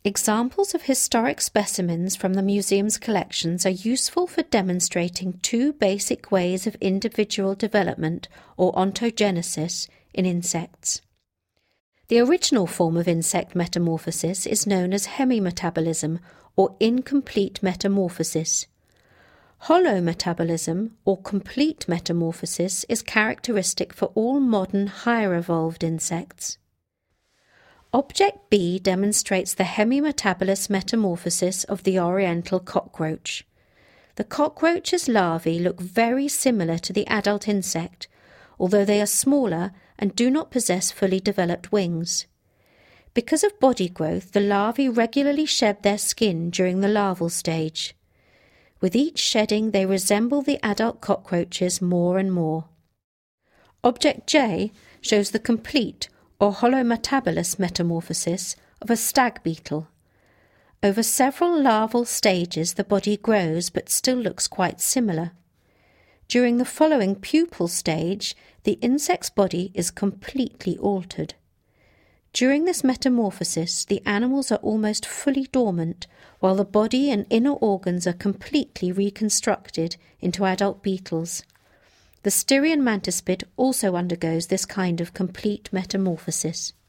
Examples of historic specimens from the museum's collections are useful for demonstrating two basic ways of individual development or ontogenesis in insects. The original form of insect metamorphosis is known as hemimetabolism or incomplete metamorphosis. Holometabolism or complete metamorphosis is characteristic for all modern higher evolved insects. Object B demonstrates the hemimetabolous metamorphosis of the oriental cockroach. The cockroach's larvae look very similar to the adult insect, although they are smaller and do not possess fully developed wings. Because of body growth, the larvae regularly shed their skin during the larval stage. With each shedding, they resemble the adult cockroaches more and more. Object J shows the complete or holometabolous metamorphosis of a stag beetle. Over several larval stages the body grows but still looks quite similar. During the following pupal stage, the insect's body is completely altered. During this metamorphosis, the animals are almost fully dormant, while the body and inner organs are completely reconstructed into adult beetles. The Styrian mantispid also undergoes this kind of complete metamorphosis.